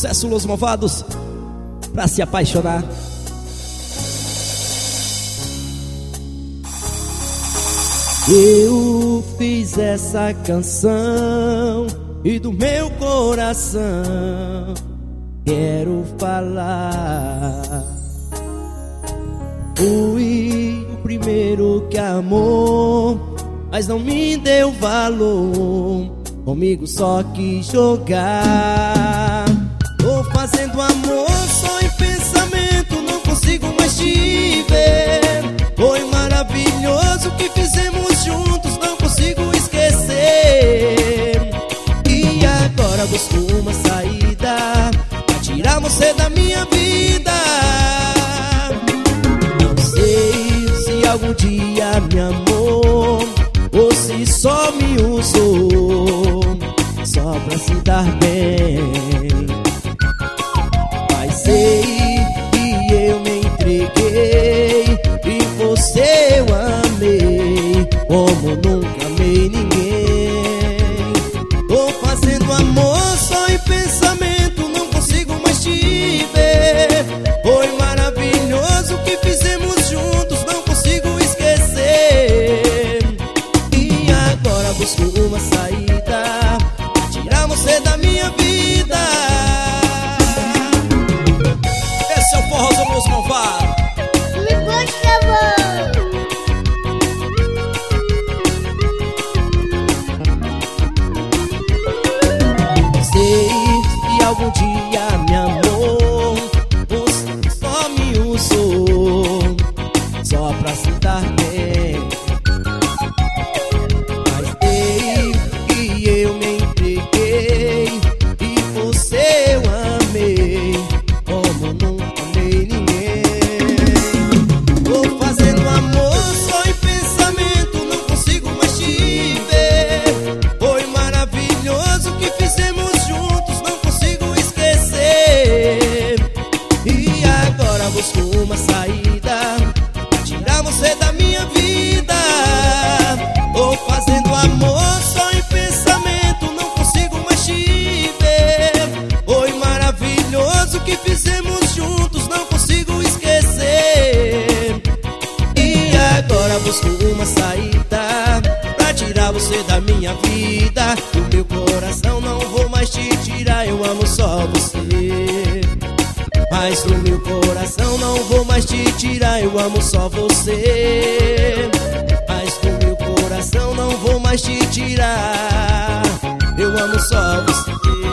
Sucesso, Los Malvados, pra se apaixonar. Eu fiz essa canção e do meu coração quero falar. Fui o primeiro que amou, mas não me deu valor. Comigo só quis jogar. Tô fazendo amor só em pensamento, não consigo mais te ver. Foi maravilhoso o que fizemos juntos, não consigo esquecer. E agora busco uma saída pra tirar você da minha vida. Não sei se algum dia me amou ou se só me usou só pra se dar bem. Mas sei que eu me entreguei e você eu amei como nunca amei ninguém. Tô fazendo amor só em pensamento, não consigo mais te ver. Foi maravilhoso o que fizemos juntos, não consigo esquecer. E agora busco uma saída pra tirar você da minha vida. Esse é o Forrozão Los Malvados. Se algum dia me amou, você só me usou só pra se dar bem. Mas sei que eu me entreguei e você eu amei como nunca amei ninguém. Tô fazendo amor só em pensamento, não consigo mais te ver. Foi maravilhoso o que fizemos juntos, não consigo esquecer. E agora busco uma saída pra tirar você da minha vida. Tô fazendo amor só em pensamento, não consigo mais te ver. Foi maravilhoso o que fizemos juntos, não consigo esquecer. E agora busco uma saída pra tirar você da minha vida. Do meu coração não vou mais te tirar, eu amo só você. Mas do meu coração não vou mais te tirar, eu amo só você. Mas do meu coração não vou mais te tirar, eu amo só você.